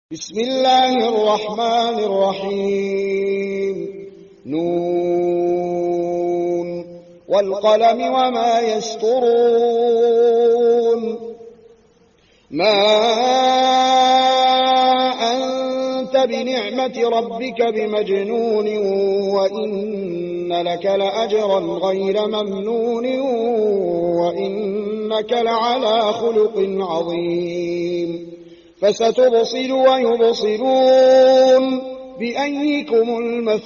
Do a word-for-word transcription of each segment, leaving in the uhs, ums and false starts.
بسم الله الرحمن الرحيم نون والقلم وما يسطرون ما أنت بنعمة ربك بمجنون وإن لك لأجرا غير ممنون وإنك لعلى خلق عظيم فستبصر ويبصرون بأيكم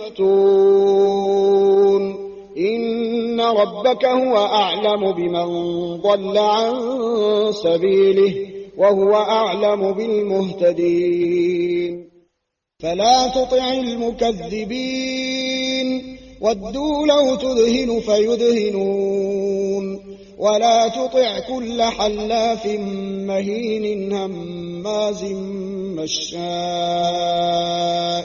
المفتون إن ربك هو أعلم بمن ضل عن سبيله وهو أعلم بالمهتدين فلا تطع المكذبين ودوا لو تدهن فيدهنون ولا تطع كل حلاف مهين هماز مشاء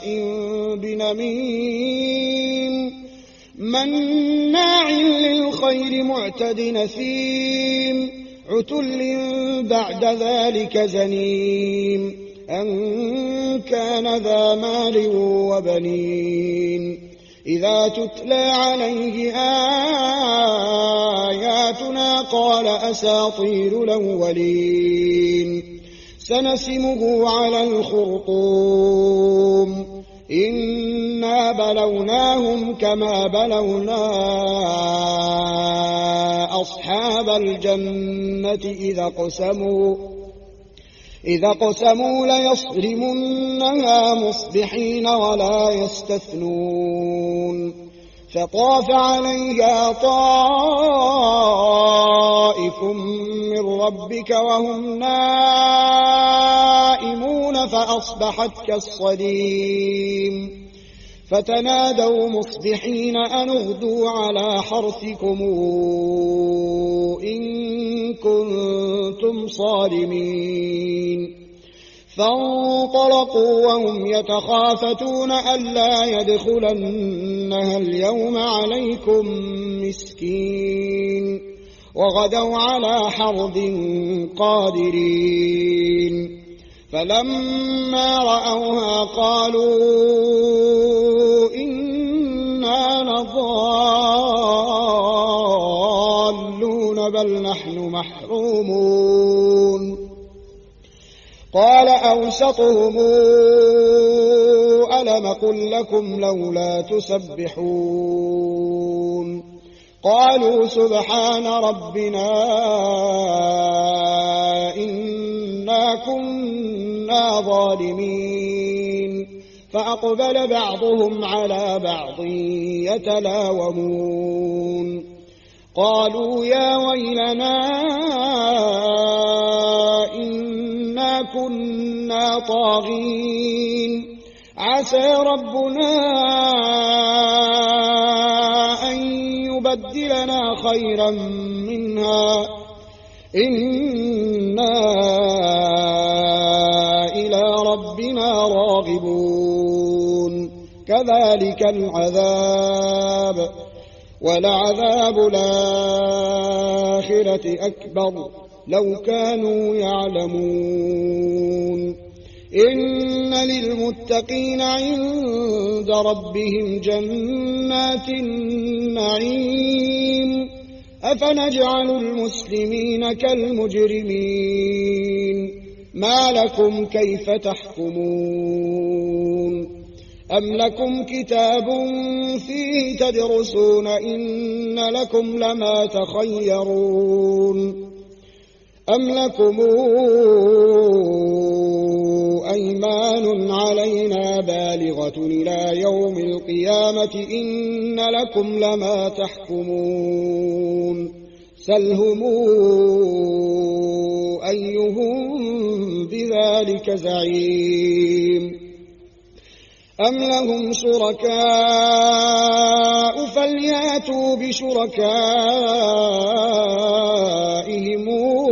بنميم مناع للخير معتد نثيم عتل بعد ذلك زنيم أن كان ذا مال وبنين إذا تتلى عليه آياتنا قال أساطير الأولين سنسمه على الخرطوم إنا بلوناهم كما بلونا أصحاب الجنة إذا قسموا إذا قسموا ليصرمنها مصبحين ولا يستثنون فطاف عليها طائف من ربك وهم نائمون فأصبحت كالصريم فتنادوا مصبحين أن اغدوا على حرثكم إن كنتم صارمين فانطلقوا وهم يتخافتون ألا يدخلنها اليوم عليكم مسكين وغدوا على حرد قادرين فلما رأوها قالوا إنا لضالون بل نحن محرومون قال أوسطهم ألم قل لكم لولا تسبحون قالوا سبحان ربنا إنا كنا ظالمين فأقبل بعضهم على بعض يتلاومون قالوا يا ويلنا إنا كنا طاغين عسى ربنا أن يبدلنا خيرا منها إنا إلى ربنا راغبون كذلك العذاب ولعذاب الآخرة أكبر لو كانوا يعلمون إن للمتقين عند ربهم جنات النعيم أفنجعل المسلمين كالمجرمين ما لكم كيف تحكمون أم لكم كتاب فيه تدرسون إن لكم لما تخيرون أم لكم أيمان علينا بالغة إلى يوم القيامة إن لكم لما تحكمون سلهم أيهم بذلك زعيم أم لهم شركاء فلياتوا بشركائهم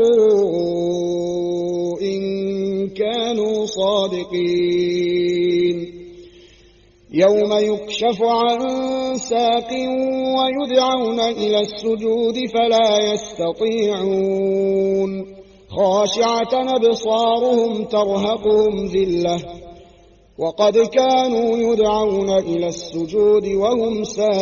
إن كانوا صادقين يوم يكشف عن ساق ويدعون إلى السجود فلا يستطيعون خاشعة أبصارهم ترهقهم ذلة وقد كانوا يدعون إلى السجود وهم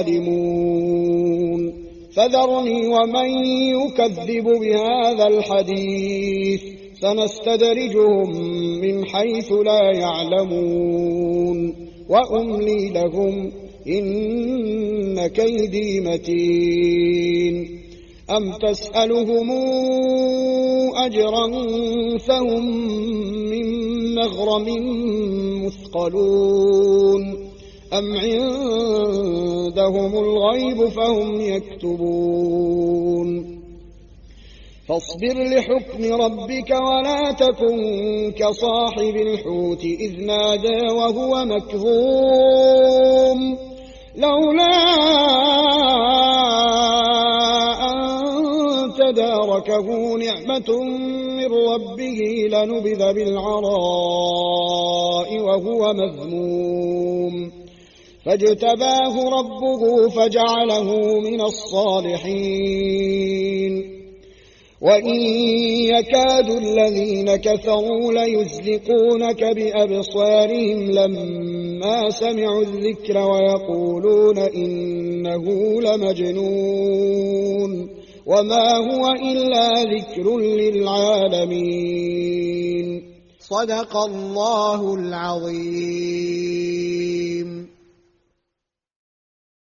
سالمون فذرني ومن يكذب بهذا الحديث سنستدرجهم من حيث لا يعلمون وأملي لهم إن كيدي متين أم تسألهم أجرا فهم من مغرم مثقلون أم عندهم الغيب فهم يكتبون فاصبر لحكم ربك ولا تكن كصاحب الحوت إذ نادى وهو مكظوم لولا أن تداركه نعمة من ربه لنبذ بالعراء وهو مذموم فاجتباه ربه فجعله من الصالحين وإن يكاد الذين كفروا ليزلقونك بأبصارهم لما سمعوا الذكر ويقولون إنه لمجنون وما هو إلا ذكر للعالمين صدق الله العظيم.